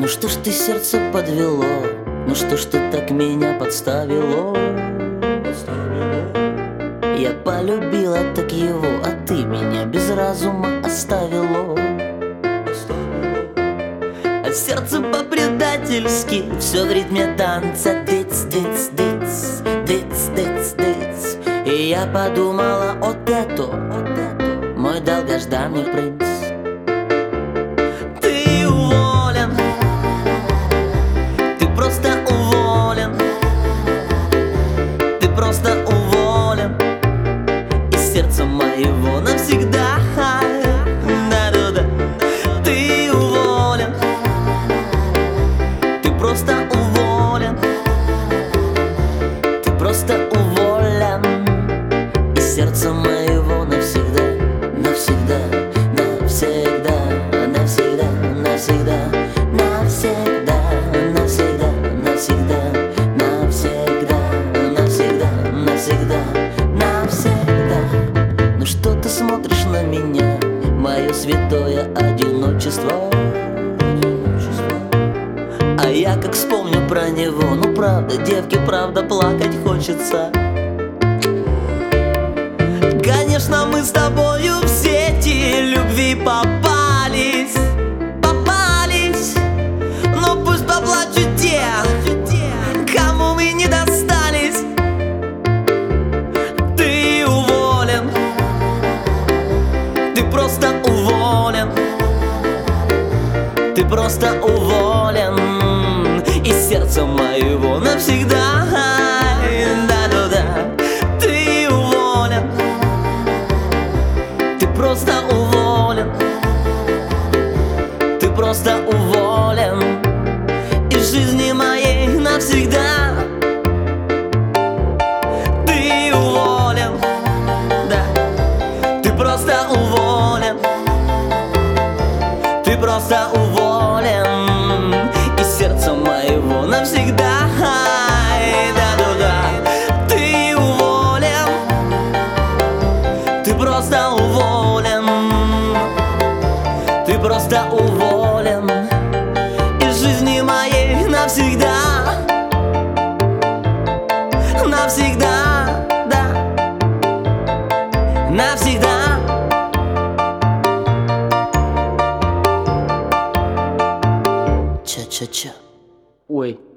что ж ты сердце подвело? Ну что ж ты так меня подставило? Я полюбила так его, а ты меня без разума оставило. А сердце по-предательски все в ритме танца дыц, дыц, дыц, дыц, дыц, дыц. И я подумала, вот это мой долгожданный принц. Ты уволен, ты просто уволен, ты просто уволен из сердца моего навсегда. Да-да-да. Ты уволен, ты просто уволен, ты просто уволен из сердца моего навсегда, навсегда, навсегда, навсегда, навсегда, навсегда, навсегда, навсегда, навсегда, навсегда, навсегда, навсегда. Ну что ты смотришь на меня, мое святое одиночество? А я как вспомню про него, ну правда, девке, правда, плакать хочется. Конечно, мы с тобою в сети любви попались, попались. Но пусть поплачут те, кому мы не достались. Ты уволен, ты просто уволен, ты просто уволен из сердца моего навсегда. Да-да-да. Ты уволен, ты просто уволен, ты просто уволен из жизни моей навсегда. Ты уволен, да, ты просто уволен, ты просто уволен из сердца моего навсегда. Да-да-да. Ты уволен, ты просто уволен, ты просто уволен из жизни моей навсегда. Навсегда, да, навсегда. Ча-ча-ча. Ой.